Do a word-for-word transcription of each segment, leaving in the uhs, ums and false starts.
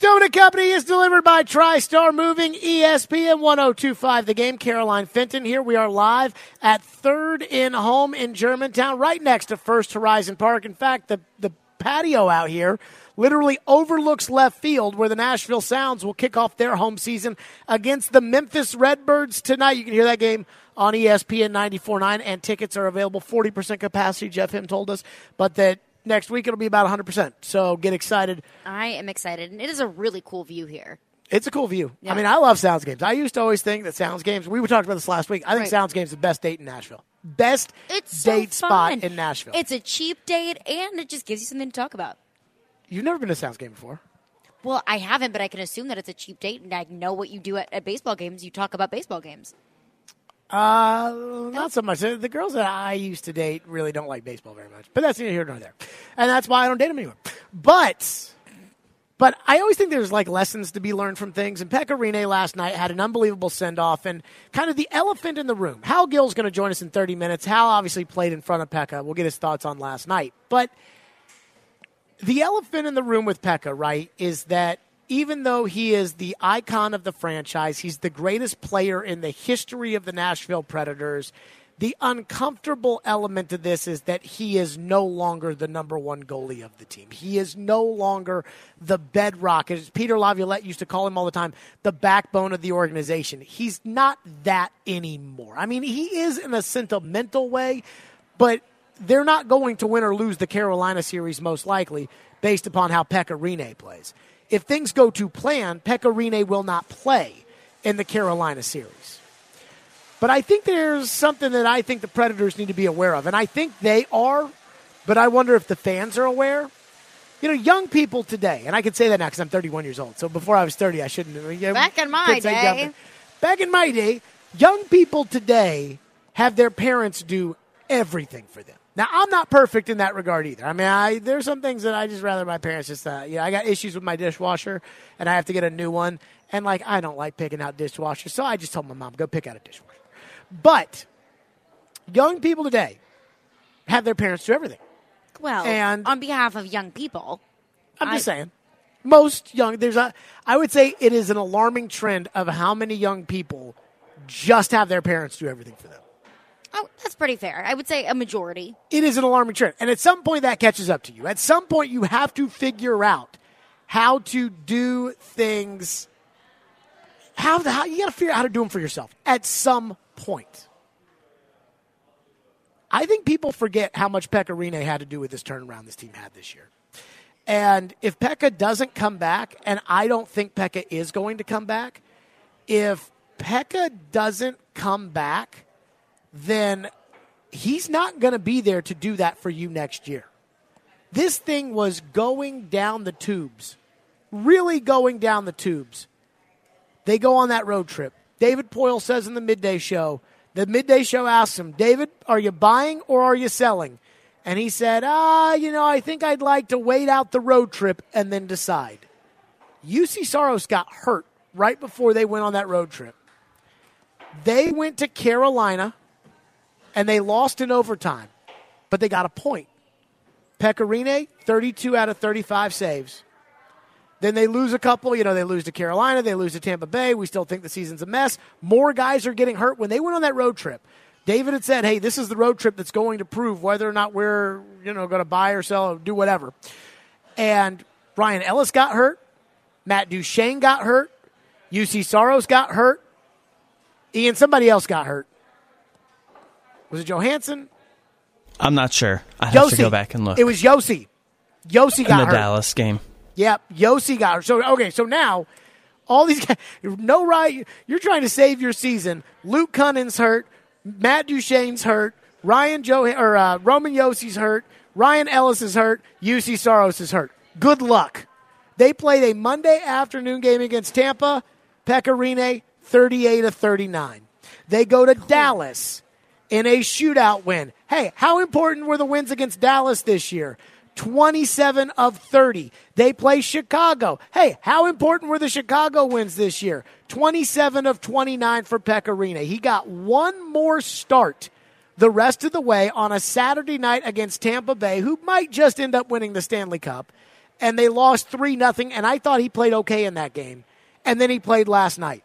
Stone and Company is delivered by TriStar Moving, E S P N one oh two point five. The Game, Caroline Fenton here. We are live at Third in Home in Germantown, right next to First Horizon Park. In fact, the, the patio out here literally overlooks left field, where the Nashville Sounds will kick off their home season against the Memphis Redbirds tonight. You can hear that game on E S P N ninety-four point nine, and tickets are available, forty percent capacity, Jeff Him told us, but that next week it'll be about one hundred percent, so get excited. I am excited, and it is a really cool view here. It's a cool view. Yeah. I mean, I love Sounds games. I used to always think that Sounds games, we were talking about this last week, I think Right. Sounds games is the best date in Nashville. Best It's date so spot fun. in Nashville. It's a cheap date, and it just gives you something to talk about. You've never been to a Sounds game before. Well, I haven't, but I can assume that it's a cheap date, and I know what you do at, at baseball games. You talk about baseball games. Uh, not so much. The girls that I used to date really don't like baseball very much, but that's neither here nor there, and that's why I don't date them anymore. But, but I always think there's like lessons to be learned from things. And Pekka Rinne last night had an unbelievable send off, and kind of the elephant in the room. Hal Gill's going to join us in thirty minutes. Hal obviously played in front of Pekka. We'll get his thoughts on last night, but the elephant in the room with Pekka, right, is that even though he is the icon of the franchise, he's the greatest player in the history of the Nashville Predators, the uncomfortable element of this is that he is no longer the number one goalie of the team. He is no longer the bedrock. As Peter Laviolette used to call him all the time, the backbone of the organization. He's not that anymore. I mean, he is in a sentimental way, but they're not going to win or lose the Carolina series most likely based upon how Pekka Rinne plays. If things go to plan, Pekka Rinne will not play in the Carolina series. But I think there's something that I think the Predators need to be aware of, and I think they are, but I wonder if the fans are aware. You know, young people today, and I can say that now because I'm thirty-one years old, so before I was thirty, I shouldn't. You know, Back in my day. Back in my day, young people today have their parents do everything for them. Now, I'm not perfect in that regard either. I mean, I, there's some things that I just rather my parents just, uh, you know, I got issues with my dishwasher, and I have to get a new one. And, like, I don't like picking out dishwashers, so I just told my mom, go pick out a dishwasher. But young people today have their parents do everything. Well, And- on behalf of young people, I'm just I- saying. Most young, there's a, I would say it is an alarming trend of how many young people just have their parents do everything for them. oh, that's pretty fair. I would say a majority. It is an alarming trend. And at some point that catches up to you. At some point you have to figure out how to do things. How, the, how you got to figure out how to do them for yourself at some point. I think people forget how much Pekka Rinne had to do with this turnaround this team had this year. And if Pekka doesn't come back, and I don't think Pekka is going to come back, if Pekka doesn't come back, then he's not going to be there to do that for you next year. This thing was going down the tubes, really going down the tubes. They go on that road trip. David Poyle says in the midday show, the midday show asks him, David, are you buying or are you selling? And he said, ah, you know, I think I'd like to wait out the road trip and then decide. U C Saros got hurt right before they went on that road trip. They went to Carolina, and they lost in overtime, but they got a point. Pekka Rinne, thirty-two out of thirty-five saves. Then they lose a couple. You know, they lose to Carolina. They lose to Tampa Bay. We still think the season's a mess. More guys are getting hurt. When they went on that road trip, David had said, hey, this is the road trip that's going to prove whether or not we're, you know, going to buy or sell or do whatever. And Ryan Ellis got hurt. Matt Duchene got hurt. U C Saros got hurt. Ian, somebody else got hurt. Was it Johansson? I'm not sure. I have Yossi. to go back and look. It was Yossi. Yossi in got the hurt. Dallas game. Yep, Yossi got hurt. So, okay, so now all these guys, no right, you're trying to save your season. Luke Cunning's hurt. Matt Duchene's hurt. Ryan Joe or uh, Roman Yossi's hurt. Ryan Ellis is hurt. U C Saros is hurt. Good luck. They played a Monday afternoon game against Tampa. Pekka Rinne, thirty-eight of thirty-nine. They go to Dallas in a shootout win. Hey, how important were the wins against Dallas this year? twenty-seven of thirty. They play Chicago. Hey, how important were the Chicago wins this year? twenty-seven of twenty-nine for Pekka Rinne. He got one more start the rest of the way on a Saturday night against Tampa Bay, who might just end up winning the Stanley Cup. and they lost three nothing, and I thought he played okay in that game, and then he played last night.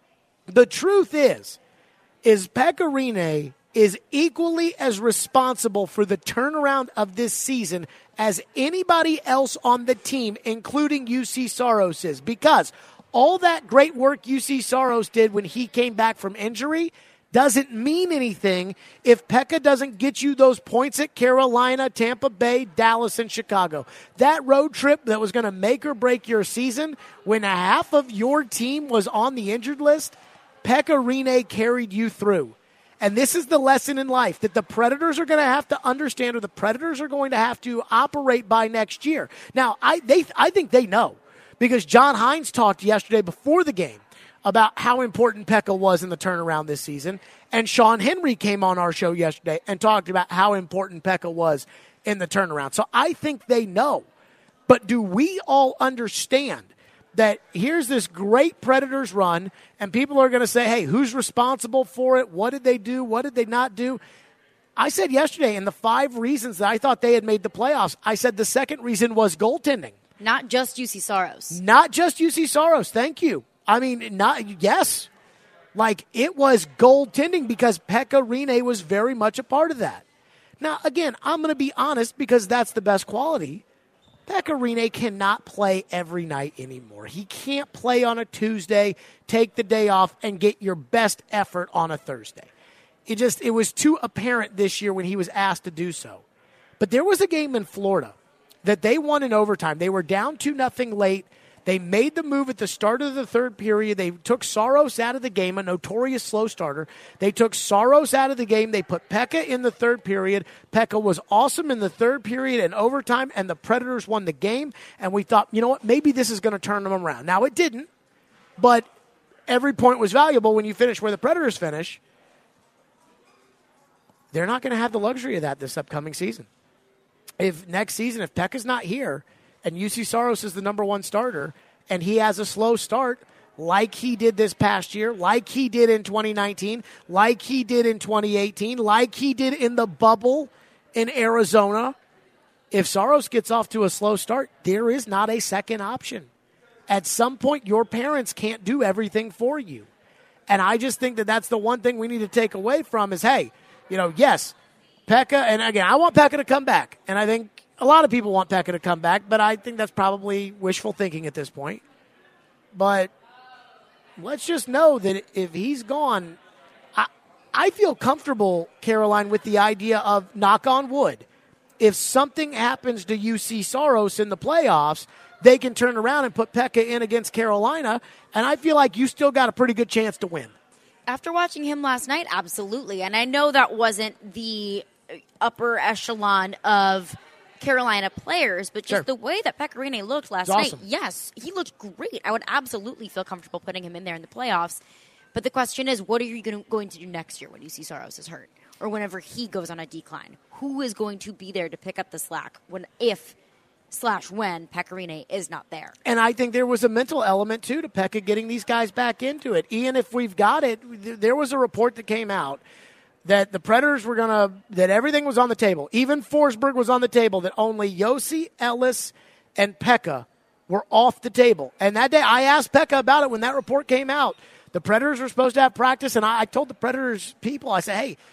The truth is, is Pekka Rinne is equally as responsible for the turnaround of this season as anybody else on the team, including U C Saros is, because all that great work U C Saros did when he came back from injury doesn't mean anything if Pekka doesn't get you those points at Carolina, Tampa Bay, Dallas, and Chicago. That road trip that was going to make or break your season, when half of your team was on the injured list, Pekka Rinne carried you through. And this is the lesson in life that the Predators are going to have to understand, or the Predators are going to have to operate by next year. Now, I they I think they know, because John Hines talked yesterday before the game about how important Pekka was in the turnaround this season, and Sean Henry came on our show yesterday and talked about how important Pekka was in the turnaround. So I think they know. But do we all understand that here's this great Predators run, and people are going to say, hey, who's responsible for it? What did they do? What did they not do? I said yesterday, in the five reasons that I thought they had made the playoffs, I said the second reason was goaltending. Not just U C Saros. Not just U C Saros. Thank you. I mean, not yes. Like, it was goaltending, because Pekka Rinne was very much a part of that. Now, again, I'm going to be honest, because that's the best quality. Pekka Rinne cannot play every night anymore. He can't play on a Tuesday, take the day off, and get your best effort on a Thursday. It just, it was too apparent this year when he was asked to do so. But there was a game in Florida that they won in overtime. They were down two nothing late. They made the move at the start of the third period. They took Saros out of the game, a notorious slow starter. They took Saros out of the game. They put Pekka in the third period. Pekka was awesome in the third period and overtime, and the Predators won the game. And we thought, you know what, maybe this is going to turn them around. Now, it didn't, but every point was valuable when you finish where the Predators finish. They're not going to have the luxury of that this upcoming season. If next season, if Pekka's not here, and U C Saros is the number one starter, and he has a slow start like he did this past year, like he did in twenty nineteen, like he did in twenty eighteen, like he did in the bubble in Arizona. If Saros gets off to a slow start, there is not a second option. At some point, your parents can't do everything for you. And I just think that that's the one thing we need to take away from is, hey, you know, yes, Pekka, and again, I want Pekka to come back, and I think a lot of people want Pekka to come back, but I think that's probably wishful thinking at this point. But let's just know that if he's gone, I, I feel comfortable, Caroline, with the idea of, knock on wood, if something happens to U C Saros in the playoffs, they can turn around and put Pekka in against Carolina, and I feel like you still got a pretty good chance to win. After watching him last night, absolutely. And I know that wasn't the upper echelon of Carolina players, but just sure. the way that Pekka Rinne looked last awesome. night, yes, he looked great. I would absolutely feel comfortable putting him in there in the playoffs. But the question is, what are you going to do next year when U C Saros is hurt, or whenever he goes on a decline? Who is going to be there to pick up the slack when, if slash when Pekka Rinne is not there? And I think there was a mental element too to Pekka getting these guys back into it. Ian, if we've got it, there was a report that came out that the Predators were going to, that everything was on the table. Even Forsberg was on the table, that only Josi, Ellis, and Pekka were off the table. And that day, I asked Pekka about it when that report came out. The Predators were supposed to have practice, and I, I told the Predators people, I said, hey,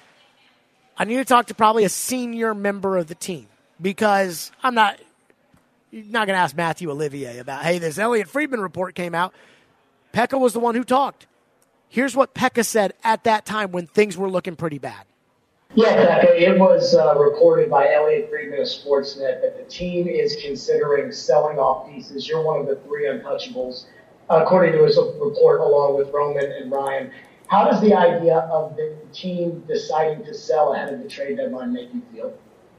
I need to talk to probably a senior member of the team, because I'm not, you're not going to ask Matthew Olivier about, hey, this Elliot Friedman report came out. Pekka was the one who talked. Here's what Pekka said at that time when things were looking pretty bad. Yeah, Pekka, it was uh, reported by Elliot Friedman of Sportsnet that the team is considering selling off pieces. You're one of the three untouchables, according to his report, along with Roman and Ryan. How does the idea of the team deciding to sell ahead of the trade deadline make you feel?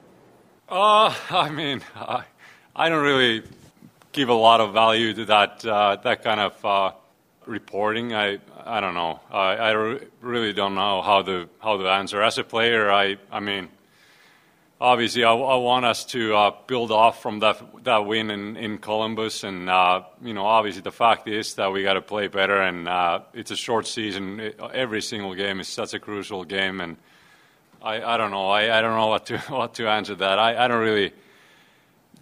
Uh, I mean, I, I don't really give a lot of value to that uh, that kind of uh, reporting. I I don't know. I, I re- really don't know how to how to answer. As a player, I I mean, obviously, I, I want us to uh, build off from that that win in, in Columbus, and uh, you know, obviously, the fact is that we got to play better, and uh, it's a short season. It, every single game is such a crucial game, and I, I don't know. I, I don't know what to what to answer that. I, I don't really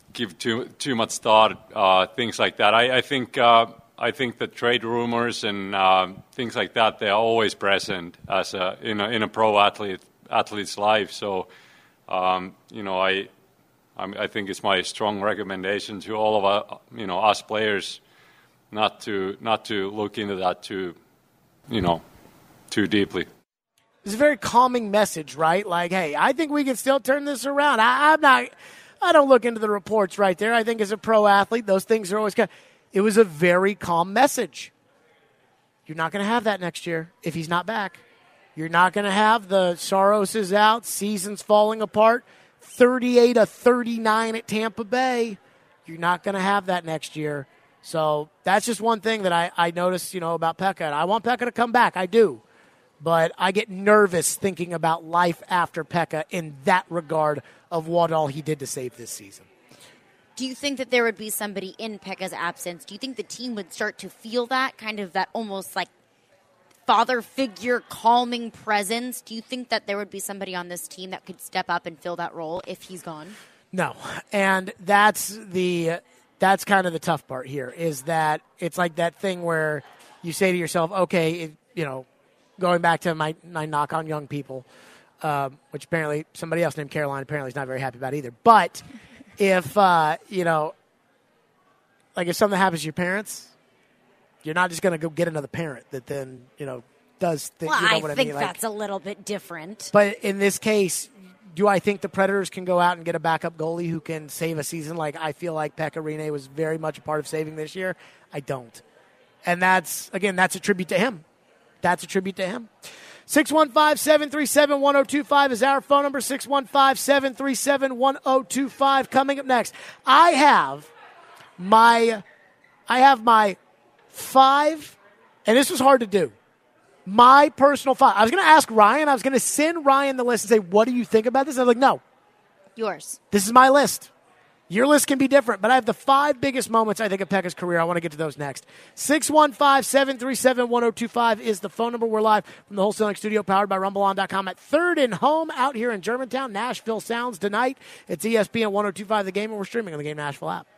give too too much thought, uh, things like that. I, I think uh, I think the trade rumors and uh, things like that, they are always present as a in a in a pro athlete athlete's life. So um, you know, I I'm, I think it's my strong recommendation to all of us, you know, us players, not to not to look into that too, you know, too deeply. It's a very calming message, right? Like, hey, I think we can still turn this around. I, I'm not. I don't look into the reports right there. I think as a pro athlete, those things are always kind of, it was a very calm message. You're not going to have that next year if he's not back. You're not going to have the Saros is out, season's falling apart, thirty-eight to thirty-nine at Tampa Bay. You're not going to have that next year. So that's just one thing that I, I noticed, you know, about Pekka. And I want Pekka to come back. I do. But I get nervous thinking about life after Pekka in that regard of what all he did to save this season. Do you think that there would be somebody in Pekka's absence? Do you think the team would start to feel that, kind of that almost like father figure calming presence? Do you think that there would be somebody on this team that could step up and fill that role if he's gone? No. And that's the that's kind of the tough part here, is that it's like that thing where you say to yourself, okay, it, you know, going back to my, my knock on young people, um, which apparently somebody else named Caroline apparently is not very happy about either. But if, uh, you know, like if something happens to your parents, you're not just going to go get another parent that then, you know, does things. Well, you know I what think I mean? that's like, a little bit different. But in this case, do I think the Predators can go out and get a backup goalie who can save a season like I feel like Pekka Rinne was very much a part of saving this year? I don't. And that's, again, that's a tribute to him. That's a tribute to him. six one five, seven three seven, one oh two five is our phone number, six one five, seven three seven, one oh two five. Coming up next, I have my I have my five, and this was hard to do, my personal five. I was going to ask Ryan, I was going to send Ryan the list and say, what do you think about this? I was like, no. Yours. This is my list. Your list can be different, but I have the five biggest moments, I think, of Pekka's career. I want to get to those next. six one five, seven three seven, one oh two five is the phone number. We're live from the Wholesaling Studio, powered by rumble on dot com at Third and Home out here in Germantown. Nashville Sounds tonight. It's E S P N one oh two five The Game, and we're streaming on the Game Nashville app.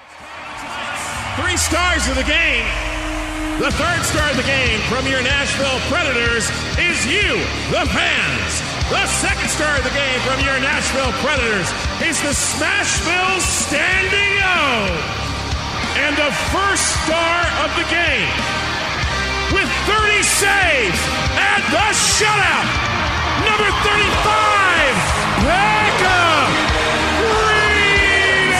Three stars of the game. The third star of the game from your Nashville Predators is you, the fans. The second star of the game from your Nashville Predators is the Smashville Standing O. And the first star of the game, with thirty saves and the shutout, number thirty-five, Pekka Rinne.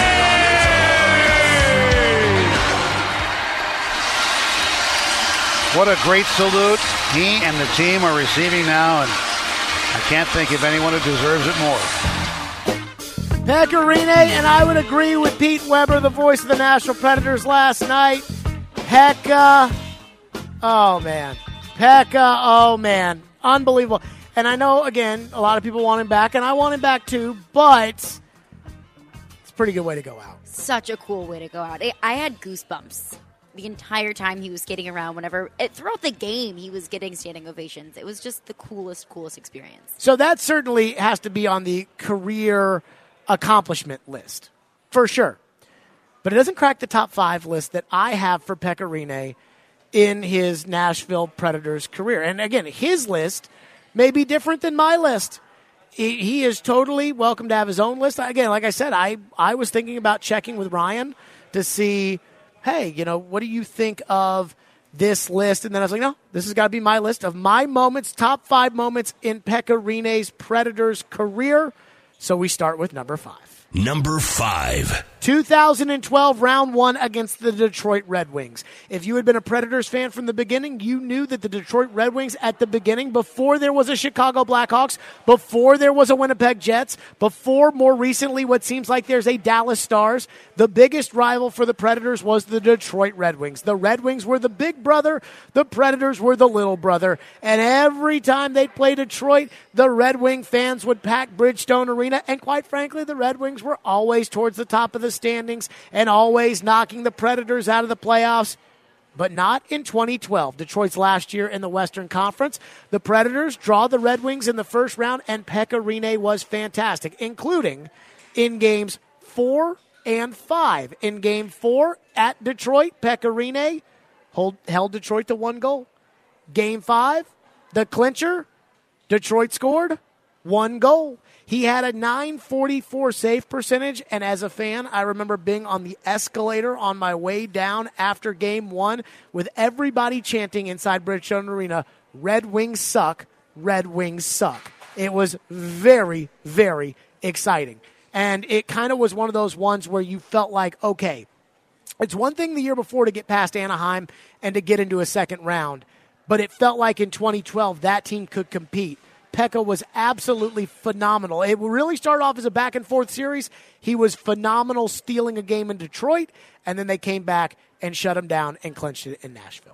What a great salute he and the team are receiving now, and I can't think of anyone who deserves it more. Pekka Rinne, and I would agree with Pete Weber, the voice of the Nashville Predators last night. Pekka, oh man. Pekka, oh man. Unbelievable. And I know, again, a lot of people want him back, and I want him back too, but it's a pretty good way to go out. Such a cool way to go out. I had goosebumps the entire time he was skating around. Whenever it, throughout the game, he was getting standing ovations. It was just the coolest, coolest experience. So that certainly has to be on the career accomplishment list, for sure. But it doesn't crack the top five list that I have for Pekka Rinne in his Nashville Predators career. And again, his list may be different than my list. He, he is totally welcome to have his own list. Again, like I said, I, I was thinking about checking with Ryan to see, hey, you know, what do you think of this list? And then I was like, no, this has got to be my list of my moments, top five moments in Pekka Rinne's Predators career. So we start with number five. Number five. two thousand twelve round one against the Detroit Red Wings. If you had been a Predators fan from the beginning, you knew that the Detroit Red Wings at the beginning, before there was a Chicago Blackhawks, before there was a Winnipeg Jets, before more recently what seems like there's a Dallas Stars, the biggest rival for the Predators was the Detroit Red Wings. The Red Wings were the big brother, the Predators were the little brother, and every time they'd play Detroit, the Red Wing fans would pack Bridgestone Arena, and quite frankly, the Red Wings were always towards the top of the standings and always knocking the Predators out of the playoffs, but not in twenty twelve. Detroit's last year in the Western Conference. The Predators draw the Red Wings in the first round, and Pekka Rinne was fantastic, including in games four, and five. In game four at Detroit, Pekka Rinne hold, held Detroit to one goal. Game five, the clincher, Detroit scored one goal. He had a nine forty-four save percentage, and as a fan, I remember being on the escalator on my way down after game one with everybody chanting inside Bridgestone Arena, Red Wings suck, Red Wings suck. It was very, very exciting. And it kind of was one of those ones where you felt like, okay, it's one thing the year before to get past Anaheim and to get into a second round, but it felt like in twenty twelve that team could compete. Pekka was absolutely phenomenal. It really started off as a back-and-forth series. He was phenomenal stealing a game in Detroit, and then they came back and shut him down and clinched it in Nashville.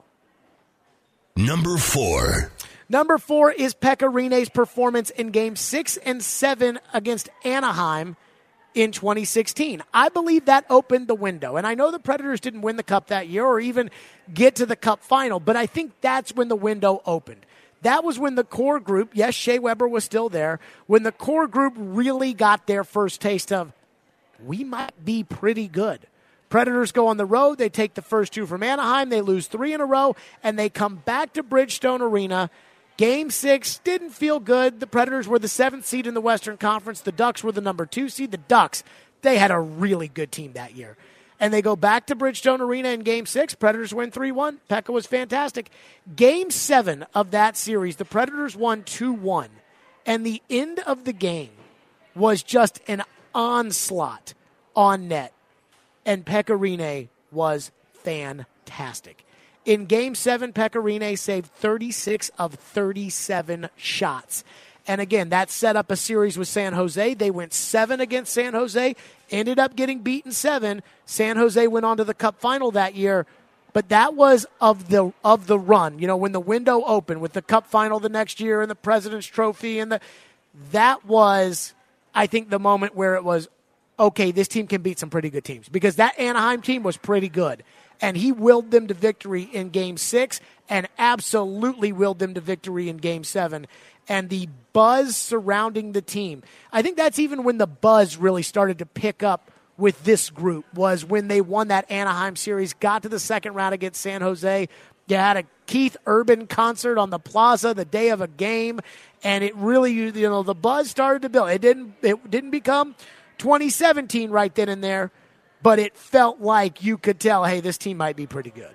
Number four. Number four is Pekka Rinne's performance in Game six and seven against Anaheim in twenty sixteen. I believe that opened the window. And I know the Predators didn't win the Cup that year or even get to the Cup final, but I think that's when the window opened. That was when the core group, yes, Shea Weber was still there, when the core group really got their first taste of, we might be pretty good. Predators go on the road. They take the first two from Anaheim. They lose three in a row, and they come back to Bridgestone Arena. Game six didn't feel good. The Predators were the seventh seed in the Western Conference. The Ducks were the number two seed. The Ducks, they had a really good team that year. And they go back to Bridgestone Arena in Game six. Predators win three one. Pekka was fantastic. Game seven of that series, the Predators won two one. And the end of the game was just an onslaught on net. And Pekka Rinne was fantastic. In Game seven, Pekka Rinne saved thirty-six of thirty-seven shots. And again, that set up a series with San Jose. They went seven against San Jose, ended up getting beaten seven. San Jose went on to the Cup final that year. But that was of the of the run. You know, when the window opened with the Cup final the next year and the President's Trophy. and the That was, I think, the moment where it was, okay, this team can beat some pretty good teams. Because that Anaheim team was pretty good. And he willed them to victory in Game six and absolutely willed them to victory in Game seven. And the buzz surrounding the team, I think that's even when the buzz really started to pick up with this group, was when they won that Anaheim series, got to the second round against San Jose. You had a Keith Urban concert on the Plaza the day of a game, and it really, you know, the buzz started to build. It didn't, it didn't become twenty seventeen right then and there, but it felt like you could tell, hey, this team might be pretty good.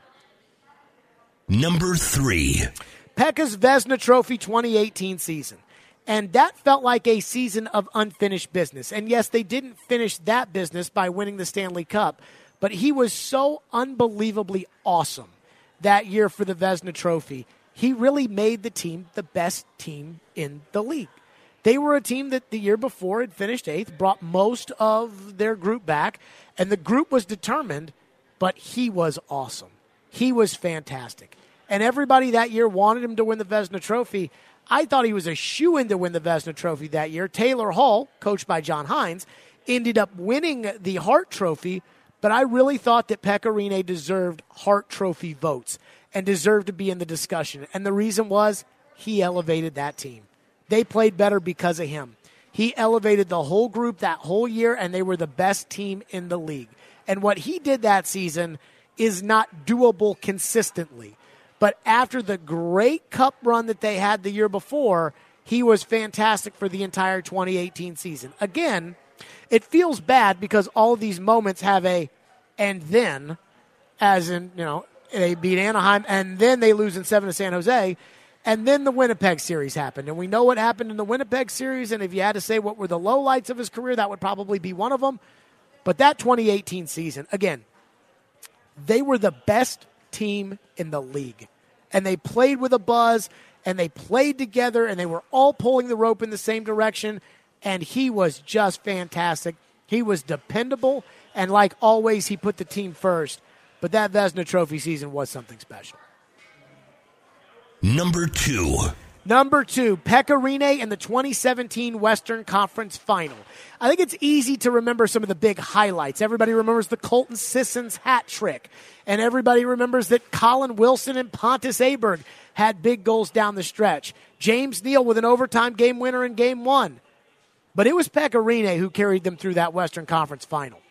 Number three. Pekka's Vezina Trophy twenty eighteen season. And that felt like a season of unfinished business. And yes, they didn't finish that business by winning the Stanley Cup, but he was so unbelievably awesome that year for the Vezina Trophy. He really made the team the best team in the league. They were a team that the year before had finished eighth, brought most of their group back, and the group was determined, but he was awesome. He was fantastic. And everybody that year wanted him to win the Vezina Trophy. I thought he was a shoo-in to win the Vezina Trophy that year. Taylor Hall, coached by John Hines, ended up winning the Hart Trophy, but I really thought that Pekka Rinne deserved Hart Trophy votes and deserved to be in the discussion. And the reason was he elevated that team. They played better because of him. He elevated the whole group that whole year, and they were the best team in the league. And what he did that season is not doable consistently. But after the great Cup run that they had the year before, he was fantastic for the entire twenty eighteen season. Again, it feels bad because all of these moments have a and then, as in, you know, they beat Anaheim and then they lose in seven to San Jose, and then the Winnipeg series happened. And we know what happened in the Winnipeg series, and if you had to say what were the lowlights of his career, that would probably be one of them. But that twenty eighteen season, again, they were the best team in the league. And they played with a buzz, and they played together, and they were all pulling the rope in the same direction, and he was just fantastic. He was dependable, and like always, he put the team first. But that Vezina Trophy season was something special. Number two. Number two, Pekka Rinne in the twenty seventeen Western Conference Final. I think it's easy to remember some of the big highlights. Everybody remembers the Colton Sissons hat trick. And everybody remembers that Colin Wilson and Pontus Aberg had big goals down the stretch. James Neal with an overtime game winner in game one. But it was Pekka Rinne who carried them through that Western Conference Final.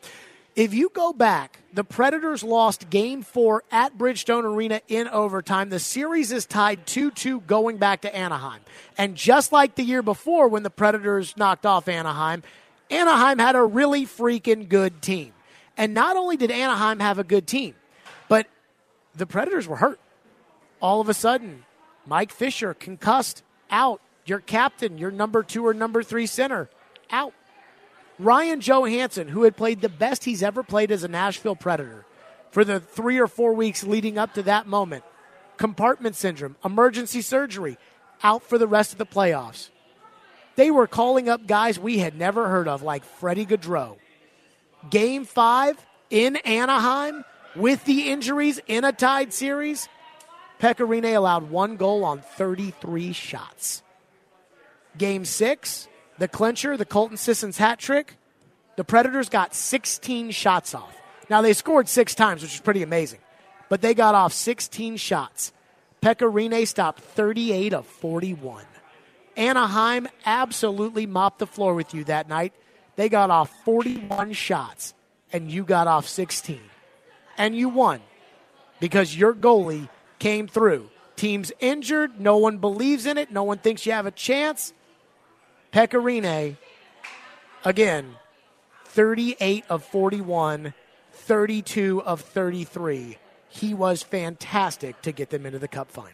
If you go back, the Predators lost Game four at Bridgestone Arena in overtime. The series is tied two two going back to Anaheim. And just like the year before when the Predators knocked off Anaheim, Anaheim had a really freaking good team. And not only did Anaheim have a good team, but the Predators were hurt. All of a sudden, Mike Fisher, concussed, out. Your captain, your number two or number three center, out. Ryan Johansson, who had played the best he's ever played as a Nashville Predator for the three or four weeks leading up to that moment, compartment syndrome, emergency surgery, out for the rest of the playoffs. They were calling up guys we had never heard of, like Freddie Gaudreau. Game five in Anaheim with the injuries in a tied series, Pekka Rinne allowed one goal on thirty-three shots. Game six, the clincher, the Colton Sissons hat trick, the Predators got sixteen shots off. Now, they scored six times, which is pretty amazing, but they got off sixteen shots. Pekka Rinne stopped thirty-eight of forty-one. Anaheim absolutely mopped the floor with you that night. They got off forty-one shots, and you got off sixteen. And you won because your goalie came through. Team's injured. No one believes in it. No one thinks you have a chance. Pekka Rinne, again, thirty-eight of forty-one, thirty-two of thirty-three. He was fantastic to get them into the Cup final.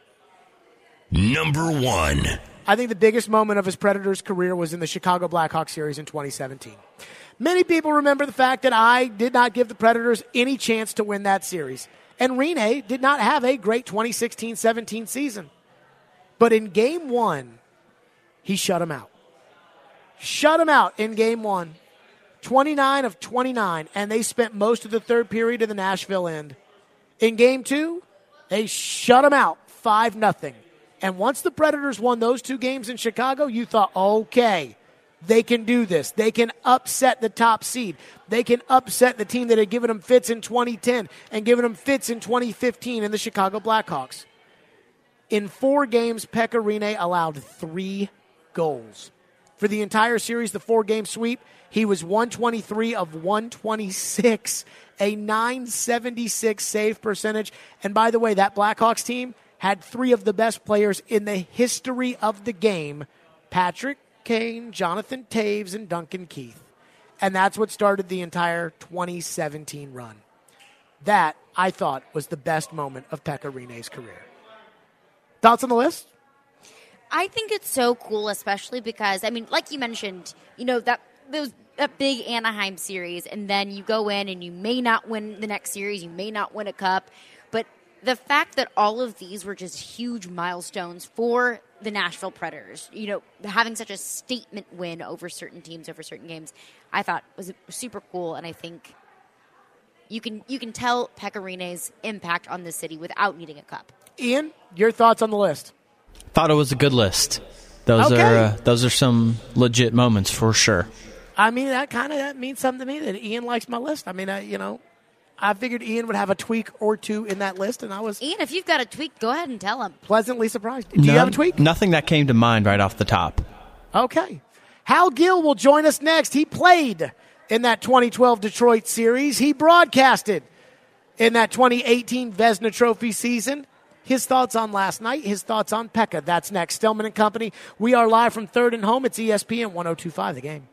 Number one. I think the biggest moment of his Predators career was in the Chicago Blackhawks series in twenty seventeen. Many people remember the fact that I did not give the Predators any chance to win that series. And Rinne did not have a great twenty sixteen seventeen season. But in game one, he shut him out. Shut him out in game one. twenty-nine of twenty-nine, and they spent most of the third period of the Nashville end. In game two, they shut him out five nothing. And once the Predators won those two games in Chicago, you thought, okay, they can do this. They can upset the top seed. They can upset the team that had given them fits in twenty ten and given them fits in twenty fifteen in the Chicago Blackhawks. In four games, Pekka Rinne allowed three goals. For the entire series, the four-game sweep, he was one twenty-three of one twenty-six, a nine seventy-six save percentage. And by the way, that Blackhawks team had three of the best players in the history of the game, Patrick Kane, Jonathan Toews, and Duncan Keith. And that's what started the entire twenty seventeen run. That, I thought, was the best moment of Pekka Rinne's career. Thoughts on the list? I think it's so cool, especially because, I mean, like you mentioned, you know, that those that big Anaheim series, and then you go in and you may not win the next series, you may not win a cup, but the fact that all of these were just huge milestones for the Nashville Predators, you know, having such a statement win over certain teams, over certain games, I thought was super cool, and I think you can you can tell Pekka Rinne's impact on the city without needing a cup. Ian, your thoughts on the list? Thought it was a good list. Those okay. are uh, those are some legit moments for sure. I mean, that kind of that means something to me that Ian likes my list. I mean, I, you know, I figured Ian would have a tweak or two in that list, and I was Ian, if you've got a tweak, go ahead and tell him. Pleasantly surprised. Do None, you have a tweak? Nothing that came to mind right off the top. Okay. Hal Gill will join us next. He played in that twenty twelve Detroit series. He broadcasted in that twenty eighteen Vezina Trophy season. His thoughts on last night, his thoughts on Pekka. That's next. Stillman and Company. We are live from Third and Home. It's E S P N one oh two point five, The Game.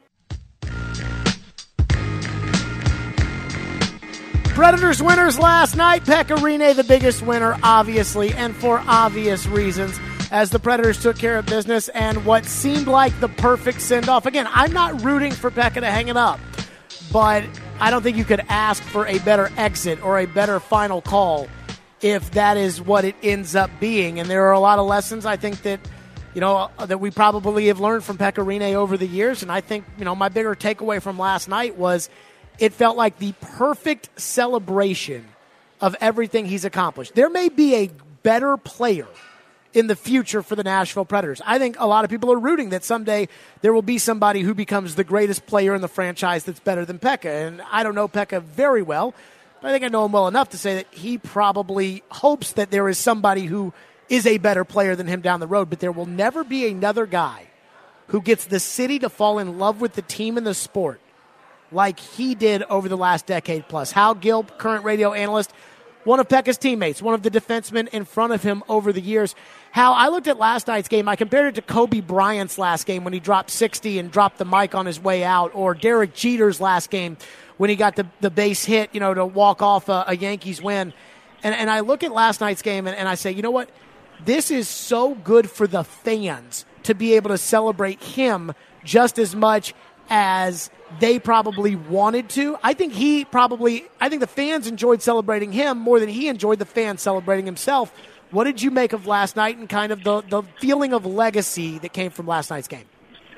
Predators winners last night. Pekka Rinne, the biggest winner, obviously, and for obvious reasons, as the Predators took care of business and what seemed like the perfect send-off. Again, I'm not rooting for Pekka to hang it up, but I don't think you could ask for a better exit or a better final call if that is what it ends up being. And there are a lot of lessons I think that, you know, that we probably have learned from Pekka Rinne over the years. And I think, you know, my bigger takeaway from last night was it felt like the perfect celebration of everything he's accomplished. There may be a better player in the future for the Nashville Predators. I think a lot of people are rooting that someday there will be somebody who becomes the greatest player in the franchise that's better than Pekka. And I don't know Pekka very well, but I think I know him well enough to say that he probably hopes that there is somebody who is a better player than him down the road, but there will never be another guy who gets the city to fall in love with the team and the sport like he did over the last decade plus. Hal Gill, current radio analyst, one of Pekka's teammates, one of the defensemen in front of him over the years. Hal, I looked at last night's game. I compared it to Kobe Bryant's last game when he dropped sixty and dropped the mic on his way out, or Derek Jeter's last game when he got the, the base hit, you know, to walk off a, a Yankees win. And, and I look at last night's game and, and I say, you know what? This is so good for the fans to be able to celebrate him just as much as they probably wanted to. I think he probably, I think the fans enjoyed celebrating him more than he enjoyed the fans celebrating himself. What did you make of last night and kind of the, the feeling of legacy that came from last night's game?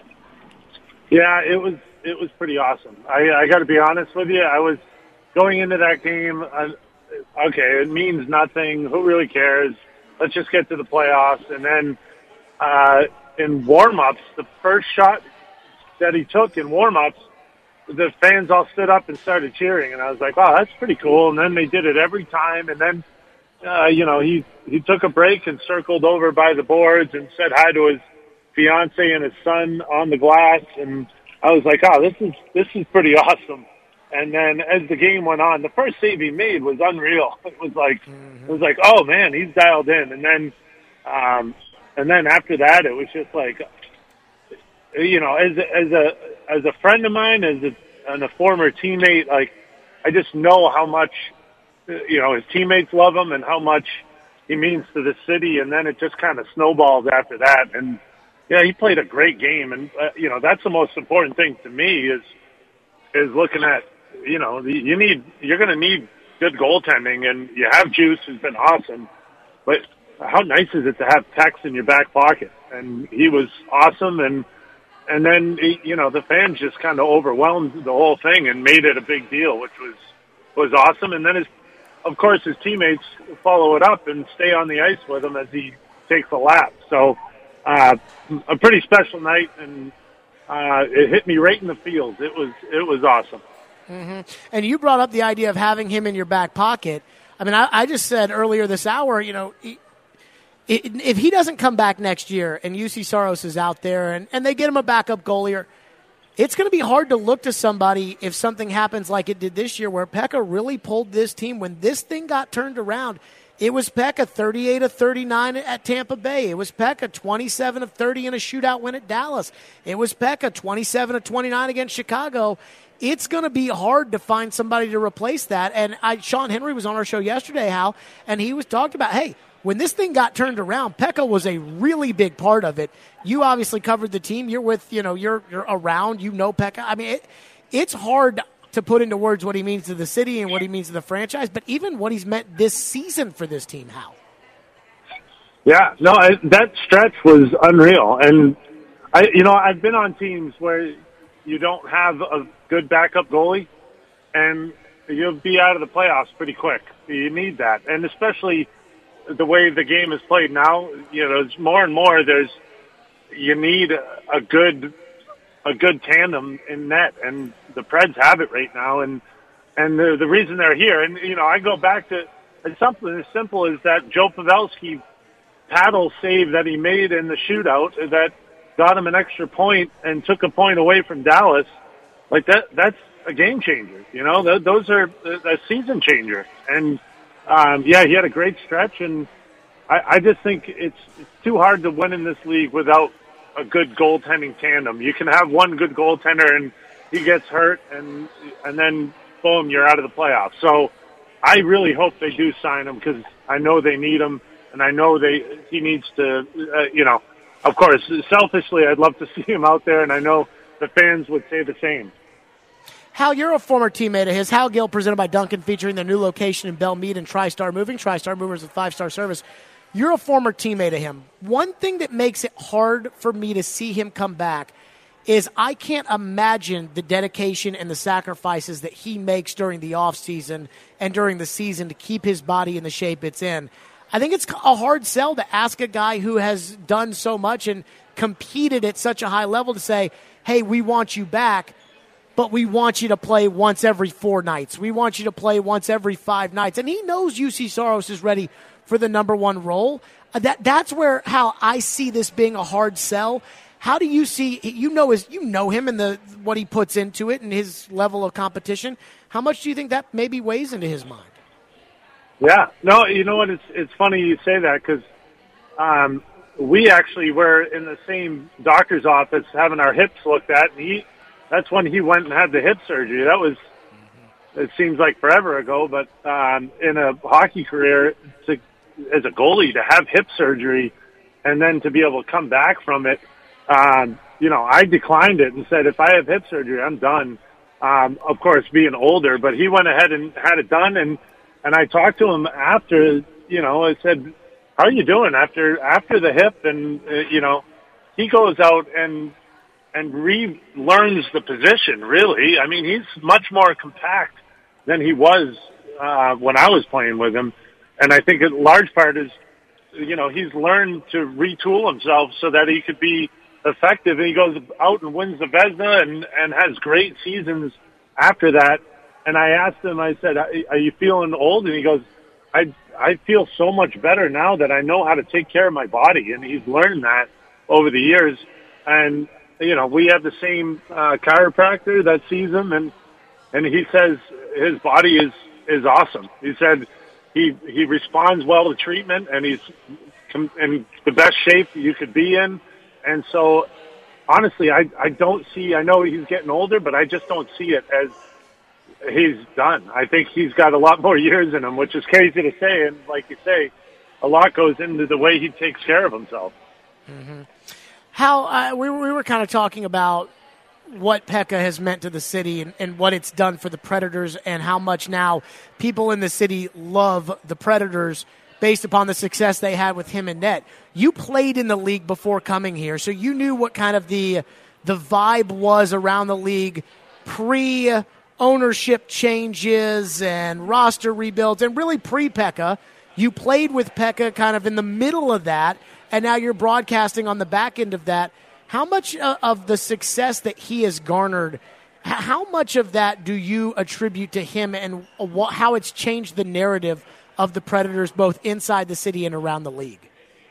Yeah, it was it was pretty awesome. I, I got to be honest with you. I was going into that game, uh, okay, it means nothing. Who really cares? Let's just get to the playoffs. And then uh, in warm-ups, the first shot that he took in warm-ups, the fans all stood up and started cheering, and I was like, "Wow, that's pretty cool." And then they did it every time, and then, uh, you know, he he took a break and circled over by the boards and said hi to his fiance and his son on the glass, and I was like, "Oh, this is this is pretty awesome." And then as the game went on, the first save he made was unreal. It was like mm-hmm. it was like, "Oh man, he's dialed in." And then, um, and then after that, it was just like, you know, as a, as a as a friend of mine, as a, and a former teammate, like I just know how much, you know, his teammates love him and how much he means to the city. And then it just kind of snowballs after that. And yeah, he played a great game, and uh, you know, that's the most important thing to me is is looking at, you know, the, you need you're going to need good goaltending, and you have Juice, who's been awesome, but how nice is it to have Tex in your back pocket? And he was awesome, and. And then, you know, the fans just kind of overwhelmed the whole thing and made it a big deal, which was was awesome. And then, his, of course, his teammates follow it up and stay on the ice with him as he takes a lap. So uh, a pretty special night, and uh, it hit me right in the feels. It was it was awesome. Mm-hmm. And you brought up the idea of having him in your back pocket. I mean, I, I just said earlier this hour, you know, he, if he doesn't come back next year and U C Saros is out there and, and they get him a backup goalie, it's going to be hard to look to somebody if something happens like it did this year where Pekka really pulled this team. When this thing got turned around, it was Pekka thirty-eight of thirty-nine at Tampa Bay. It was Pekka twenty-seven of thirty in a shootout win at Dallas. It was Pekka twenty-seven of twenty-nine against Chicago. It's going to be hard to find somebody to replace that. And I, Sean Henry was on our show yesterday, Hal, and he was talking about, hey, when this thing got turned around, Pekka was a really big part of it. You obviously covered the team. You're with, you know, you're you're around. You know Pekka. I mean, it, it's hard to put into words what he means to the city and what he means to the franchise, but even what he's meant this season for this team, Hal. Yeah, no, I, that stretch was unreal. And, I, you know, I've been on teams where you don't have a good backup goalie, and you'll be out of the playoffs pretty quick. You need that, and especially – the way the game is played now, you know, it's more and more there's, you need a good, a good tandem in net, and the Preds have it right now. And, and the, the reason they're here, and, you know, I go back to it's something as simple as that Joe Pavelski paddle save that he made in the shootout that got him an extra point and took a point away from Dallas. Like that, that's a game changer. You know, Th- those are a season changer. And, Um, yeah, he had a great stretch, and I, I just think it's, it's too hard to win in this league without a good goaltending tandem. You can have one good goaltender, and he gets hurt, and and then, boom, you're out of the playoffs. So I really hope they do sign him because I know they need him, and I know they he needs to, uh, you know, of course, selfishly, I'd love to see him out there, and I know the fans would say the same. Hal, you're a former teammate of his. Hal Gill, presented by Duncan, featuring their new location in Belmead and TriStar Moving. TriStar Movers with five-star service. You're a former teammate of him. One thing that makes it hard for me to see him come back is I can't imagine the dedication and the sacrifices that he makes during the offseason and during the season to keep his body in the shape it's in. I think it's a hard sell to ask a guy who has done so much and competed at such a high level to say, hey, we want you back, but we want you to play once every four nights. We want you to play once every five nights. And he knows U C Saros is ready for the number one role. That That's where how I see this being a hard sell. How do you see, you know his, you know him and the what he puts into it and his level of competition. How much do you think that maybe weighs into his mind? Yeah. No, you know what? It's it's funny you say that because um, we actually were in the same doctor's office having our hips looked at, and he that's when he went and had the hip surgery. That was, it seems like forever ago, but um, in a hockey career, to, as a goalie, to have hip surgery and then to be able to come back from it, um, you know, I declined it and said, if I have hip surgery, I'm done. Um, of course, being older, but he went ahead and had it done, and and I talked to him after, you know, I said, how are you doing after after the hip? And, uh, you know, he goes out and and relearns the position, really. I mean, he's much more compact than he was uh, when I was playing with him. And I think a large part is, you know, he's learned to retool himself so that he could be effective. And he goes out and wins the Vezina and, and has great seasons after that. And I asked him, I said, are you feeling old? And he goes, I, I feel so much better now that I know how to take care of my body. And he's learned that over the years. And, you know, we have the same uh, chiropractor that sees him, and and he says his body is, is awesome. He said he he responds well to treatment, and he's in the best shape you could be in. And so, honestly, I, I don't see, I know he's getting older, but I just don't see it as he's done. I think he's got a lot more years in him, which is crazy to say. And like you say, a lot goes into the way he takes care of himself. Mm-hmm. How uh, we, we were kind of talking about what Pekka has meant to the city and, and what it's done for the Predators and how much now people in the city love the Predators based upon the success they had with him and net. You played in the league before coming here, so you knew what kind of the the vibe was around the league pre-ownership changes and roster rebuilds, and really pre-Pekka. You played with Pekka kind of in the middle of that, and now you're broadcasting on the back end of that. How much uh, of the success that he has garnered, h- how much of that do you attribute to him and wh- how it's changed the narrative of the Predators both inside the city and around the league?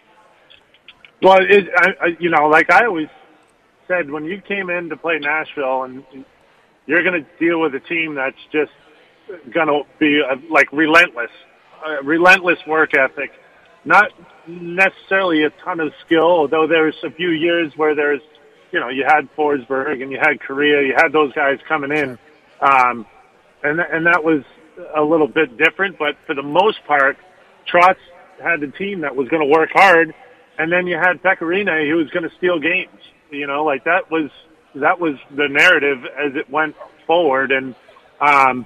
Well, it, I, I, you know, like I always said, when you came in to play Nashville and you're going to deal with a team that's just going to be uh, like relentless, uh, relentless work ethic, not necessarily a ton of skill, although there's a few years where there's, you know, you had Forsberg and you had Korea, you had those guys coming in. Um, and, and that was a little bit different, but for the most part, Trotz had a team that was going to work hard, and then you had Pekka Rinne who was going to steal games. You know, like that was, that was the narrative as it went forward, and um,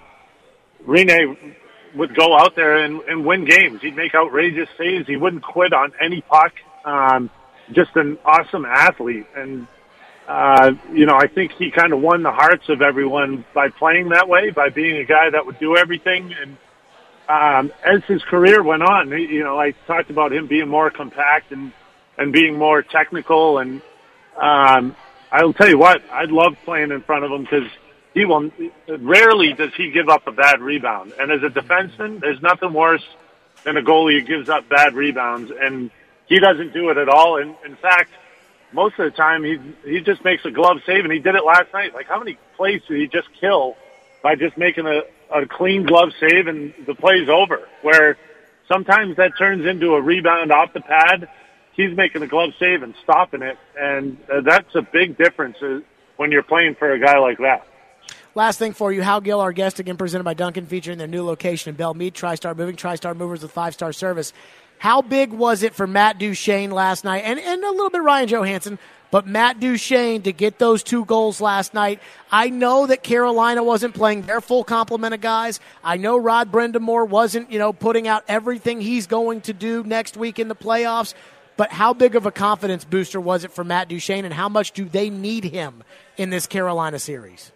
Rinne would go out there and, and win games. He'd make outrageous saves. He wouldn't quit on any puck. Um, just an awesome athlete. And, uh, you know, I think he kind of won the hearts of everyone by playing that way, by being a guy that would do everything. And um, as his career went on, you know, I talked about him being more compact and, and being more technical. And um, I'll tell you what, I love playing in front of him because he will, rarely does he give up a bad rebound. And as a defenseman, there's nothing worse than a goalie who gives up bad rebounds. And he doesn't do it at all. And in fact, most of the time he he just makes a glove save, and he did it last night. Like, how many plays did he just kill by just making a, a clean glove save and the play's over? Where sometimes that turns into a rebound off the pad. He's making a glove save and stopping it. And uh, that's a big difference uh, when you're playing for a guy like that. Last thing for you, Hal Gill, our guest, again presented by Duncan, featuring their new location in Belle Meade, TriStar Moving, TriStar Movers with five-star service. How big was it for Matt Duchene last night, and, and a little bit Ryan Johansson, but Matt Duchene to get those two goals last night? I know that Carolina wasn't playing their full complement of guys. I know Rod Brind'Amour wasn't, you know, putting out everything he's going to do next week in the playoffs. But how big of a confidence booster was it for Matt Duchene, and how much do they need him in this Carolina series?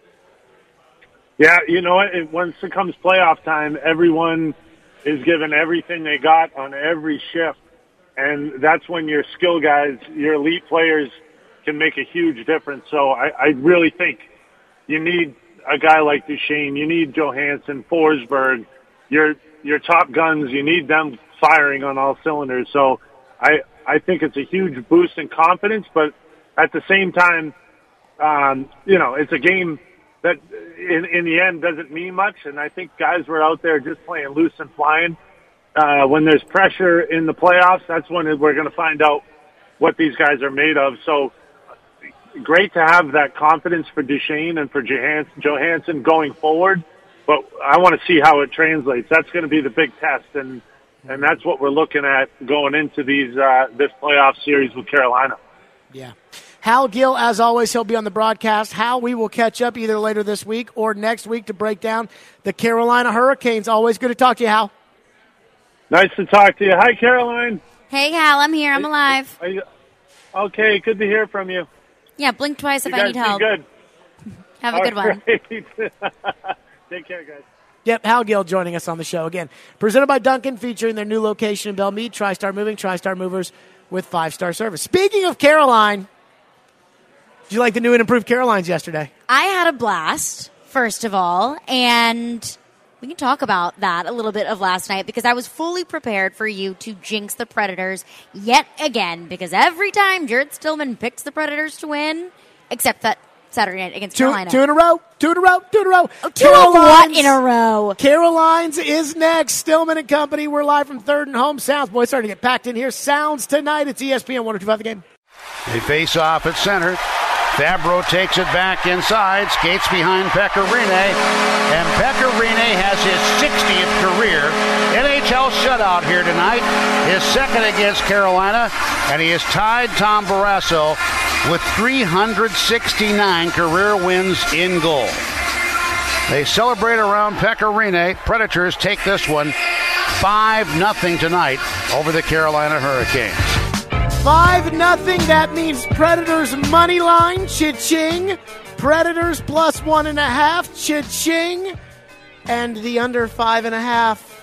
Yeah, you know what? It, once it comes playoff time, everyone is given everything they got on every shift. And that's when your skill guys, your elite players, can make a huge difference. So I, I really think you need a guy like Duchene. You need Johansson, Forsberg, your your top guns. You need them firing on all cylinders. So I, I think it's a huge boost in confidence. But at the same time, um, you know, it's a game that in, in the end doesn't mean much. And I think guys were out there just playing loose and flying. Uh, when there's pressure in the playoffs, that's when we're going to find out what these guys are made of. So great to have that confidence for Duchesne and for Johansson going forward. But I want to see how it translates. That's going to be the big test. And, and that's what we're looking at going into these, uh, this playoff series with Carolina. Yeah. Hal Gill, as always, he'll be on the broadcast. Hal, we will catch up either later this week or next week to break down the Carolina Hurricanes. Always good to talk to you, Hal. Nice to talk to you. Hi, Caroline. Hey, Hal, I'm here. I'm alive. Are you, okay, good to hear from you. Yeah, blink twice if you I need help. Good. Have a All good one. Right. Take care, guys. Yep, Hal Gill joining us on the show again. Presented by Duncan, featuring their new location in Belmead, TriStar Moving, TriStar Movers with five-star service. Speaking of Caroline, did you like the new and improved Carolines yesterday? I had a blast, first of all, and we can talk about that a little bit of last night because I was fully prepared for you to jinx the Predators yet again because every time Jared Stillman picks the Predators to win, except that Saturday night against two, Carolina. Two in a row. Two in a row. Two in a row. Oh, two of what in a row? Carolines is next. Stillman and company. We're live from Third and Home. Sounds, boys, starting to get packed in here. Sounds tonight. It's E S P N one oh two point five The Game. They face off at center. Fabro takes it back inside, skates behind Pekka Rinne, and Pekka Rinne has his sixtieth career N H L shutout here tonight, his second against Carolina, and he has tied Tom Barrasso with three hundred sixty-nine career wins in goal. They celebrate around Pekka Rinne. Predators take this one five nothing tonight over the Carolina Hurricanes. Five nothing. That means Predators money line, cha-ching. Predators plus one and a half, cha-ching. And the under five and a half.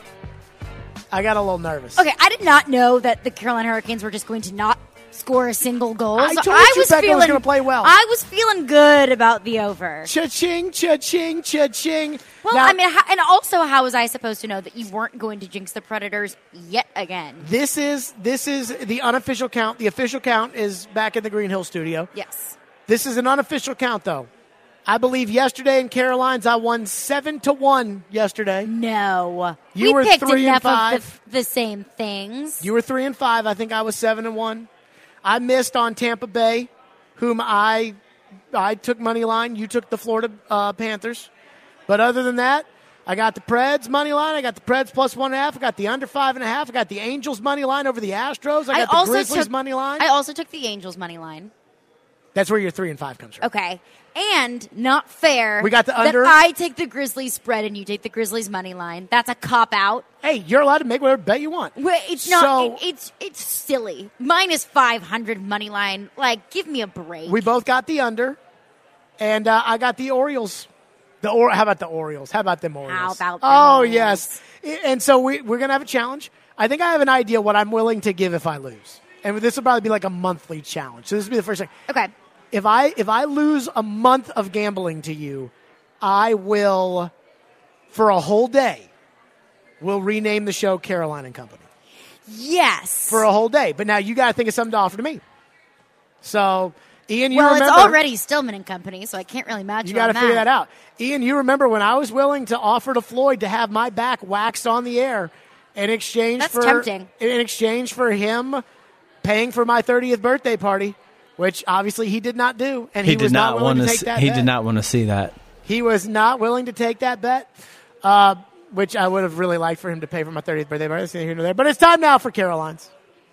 I got a little nervous. Okay, I did not know that the Carolina Hurricanes were just going to not score a single goal. I so told I you was Becca feeling, was going to play well. I was feeling good about the over. Cha-ching, cha-ching, cha-ching. Well, now, I mean, how, and also, how was I supposed to know that you weren't going to jinx the Predators yet again? This is this is the unofficial count. The official count is back in the Green Hill studio. Yes. This is an unofficial count, though. I believe yesterday in Carolines, I won seven to one yesterday. No, you we were picked three enough and five. of the, the same things. You were three and five. I think I was seven and one. I missed on Tampa Bay, whom I I took money line. You took the Florida uh, Panthers. But other than that, I got the Preds money line. I got the Preds plus one and a half. I got the under five and a half. I got the Angels money line over the Astros. I got I the Grizzlies took, money line. I also took the Angels money line. That's where your three and five comes from. Okay. And not fair. We got the under. That I take the Grizzlies spread and you take the Grizzlies money line. That's a cop out. Hey, you're allowed to make whatever bet you want. Well, it's not. So, it, it's it's silly. Minus five hundred money line. Like, give me a break. We both got the under, and uh, I got the Orioles. The or how about the Orioles? How about them Orioles? How about them Oh Orioles? yes. And so we we're gonna have a challenge. I think I have an idea what I'm willing to give if I lose, and this will probably be like a monthly challenge. So this will be the first thing. Okay. If I if I lose a month of gambling to you, I will, for a whole day, will rename the show Caroline and Company. Yes. For a whole day. But now you got to think of something to offer to me. So, Ian, you well, remember. it's already Stillman and Company, so I can't really match You got to figure that out. Ian, you remember when I was willing to offer to Floyd to have my back waxed on the air in exchange That's for tempting. in exchange for him paying for my thirtieth birthday party, which obviously he did not do, and he, he did was not, not willing want to to. take See, that he bet. did not want to see that. He was not willing to take that bet, uh, which I would have really liked for him to pay for my thirtieth birthday party. That's neither here nor there. But it's time now for Carolines.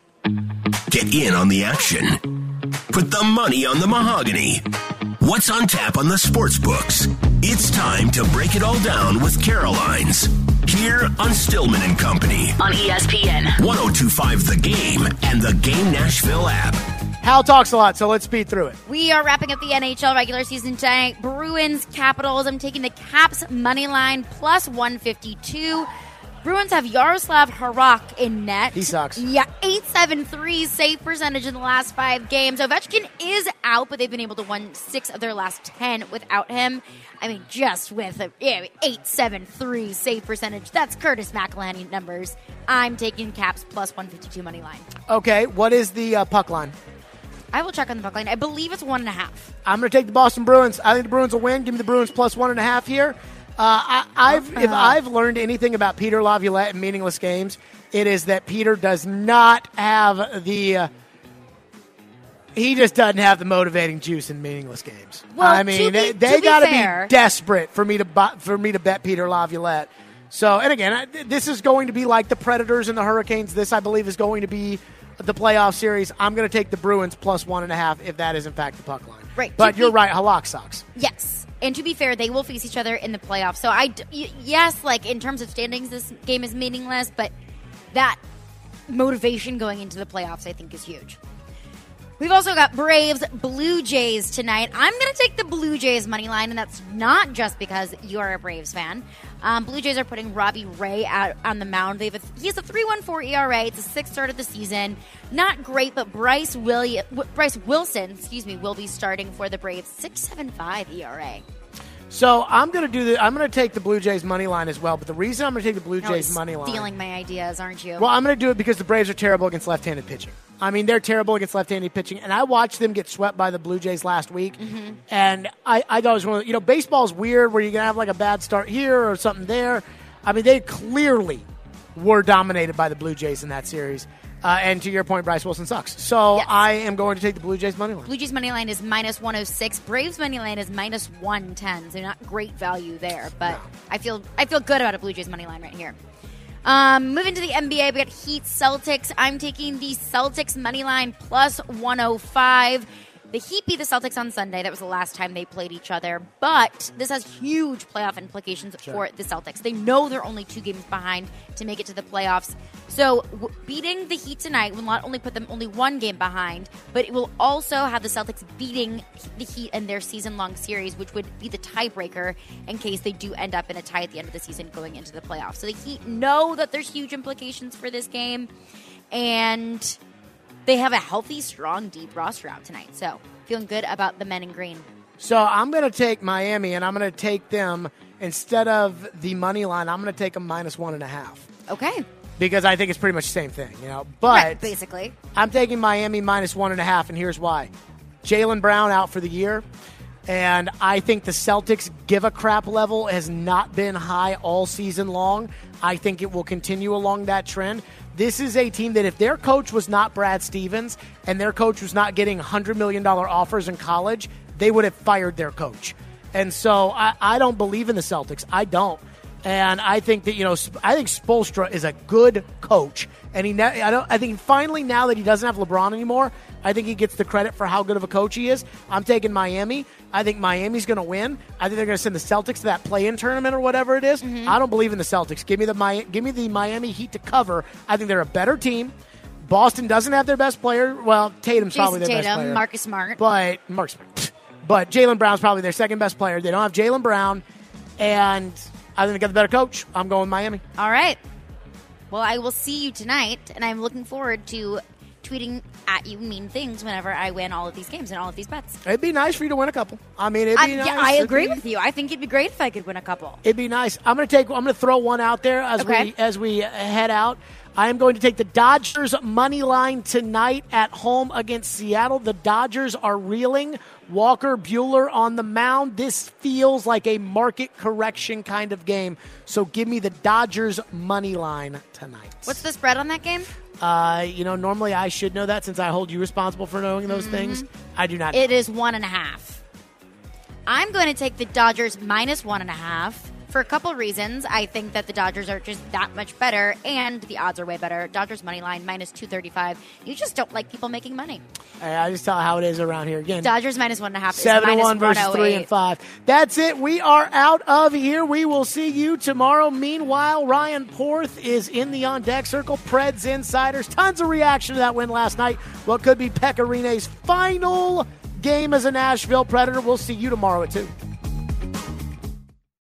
Get in on the action. Put the money on the mahogany. What's on tap on the sports books? It's time to break it all down with Carolines. Here on Stillman and Company. On E S P N. one oh two point five The Game and the Game Nashville app. Hal talks a lot, so let's speed through it. We are wrapping up the N H L regular season tonight. Bruins, Capitals. I'm taking the Caps money line plus one fifty-two. Bruins have Yaroslav Harak in net. He sucks. Yeah, eight seventy-three save percentage in the last five games. Ovechkin is out, but they've been able to win six of their last ten without him. I mean, just with a yeah, eight seventy-three save percentage, that's Curtis McElhinney numbers. I'm taking Caps plus one fifty-two money line. Okay, what is the uh, puck line? I will check on the puck line. I believe it's one and a half. I'm going to take the Boston Bruins. I think the Bruins will win. Give me the Bruins plus one and a half here. Uh, I, I've if I've learned anything about Peter Laviolette in meaningless games, it is that Peter does not have the. Uh, he just doesn't have the motivating juice in meaningless games. Well, I mean, to they, be, they to got to be, fair, be desperate for me to bu- for me to bet Peter Laviolette. So, and again, I, this is going to be like the Predators and the Hurricanes. This, I believe, is going to be the playoff series. I'm going to take the Bruins plus one and a half if that is in fact the puck line. Right, but to you're be- right. Halak sucks. Yes. And to be fair, they will face each other in the playoffs. So, I, d- yes, like in terms of standings, this game is meaningless, but that motivation going into the playoffs, I think, is huge. We've also got Braves, Blue Jays tonight. I'm going to take the Blue Jays money line, and that's not just because you're a Braves fan. Um, Blue Jays are putting Robbie Ray out on the mound. They have a, he has a three point one four E R A. It's a sixth start of the season. Not great, but Bryce William, Bryce Wilson, excuse me, will be starting for the Braves. six point seven five E R A. So I'm going to do the. I'm going to take the Blue Jays money line as well. But the reason I'm going to take the Blue Jays You're money line, stealing my ideas, aren't you? well, I'm going to do it because the Braves are terrible against left-handed pitching. I mean, they're terrible against left-handed pitching, and I watched them get swept by the Blue Jays last week. Mm-hmm. And I, I thought it was one of the, you know, baseball's weird where you're going to have like a bad start here or something there. I mean, they clearly were dominated by the Blue Jays in that series. Uh, and to your point, Bryce Wilson sucks. So Yes. I am going to take the Blue Jays money line. Blue Jays money line is minus one oh six. Braves money line is minus one ten. So not great value there, but No. I feel I feel good about a Blue Jays money line right here. Um, moving to the N B A, we got Heat Celtics. I'm taking the Celtics money line plus one oh five. The Heat beat the Celtics on Sunday. That was the last time they played each other. But this has huge playoff implications for the Celtics. They know they're only two games behind to make it to the playoffs. So w- beating the Heat tonight will not only put them only one game behind, but it will also have the Celtics beating the Heat in their season-long series, which would be the tiebreaker in case they do end up in a tie at the end of the season going into the playoffs. So the Heat know that there's huge implications for this game, and they have a healthy, strong, deep roster out tonight. So feeling good about the men in green. So I'm going to take Miami, and I'm going to take them instead of the money line. I'm going to take them minus one and a half Okay. because I think it's pretty much the same thing, you know. But Right, basically. I'm taking Miami minus one and a half, and here's why: Jaylen Brown out for the year, and I think the Celtics give a crap level has not been high all season long. I think it will continue along that trend. This is a team that if their coach was not Brad Stevens and their coach was not getting one hundred million dollars offers in college, they would have fired their coach. And so I, I don't believe in the Celtics. I don't. And I think that, you know, I think Spoelstra is a good coach. And he, I don't. I think finally now that he doesn't have LeBron anymore, I think he gets the credit for how good of a coach he is. I'm taking Miami. I think Miami's going to win. I think they're going to send the Celtics to that play-in tournament or whatever it is. Mm-hmm. I don't believe in the Celtics. Give me the Mi- give me the Miami Heat to cover. I think they're a better team. Boston doesn't have their best player. Well, Tatum's Jason probably their Tatum, best player. Marcus Smart. But Marcus Smart. But Jaylen Brown's probably their second best player. They don't have Jaylen Brown, and I think they got the better coach. I'm going Miami. All right. Well, I will see you tonight, and I'm looking forward to tweeting at you mean things whenever I win all of these games and all of these bets. It'd be nice for you to win a couple. I mean, it'd I, be nice. yeah, I It'd agree be- with you. I think it'd be great if I could win a couple. It'd be nice. I'm going to take. I'm going to throw one out there as Okay. we as we head out. I am going to take the Dodgers money line tonight at home against Seattle. The Dodgers are reeling. Walker Buehler on the mound. This feels like a market correction kind of game. So give me the Dodgers money line tonight. What's the spread on that game? Uh, you know, normally I should know that since I hold you responsible for knowing those things. I do not. It is one and a half. I'm going to take the Dodgers minus one and a half for a couple reasons. I think that the Dodgers are just that much better, and the odds are way better. Dodgers money line minus two thirty-five. You just don't like people making money. I just tell how it is around here again. Dodgers minus one and a half. Seven is and one minus versus three and five. That's it. We are out of here. We will see you tomorrow. Meanwhile, Ryan Porth is in the on deck circle. Preds insiders. Tons of reaction to that win last night. What could be Pekka Rinne's final game as a Nashville Predator. We'll see you tomorrow at two.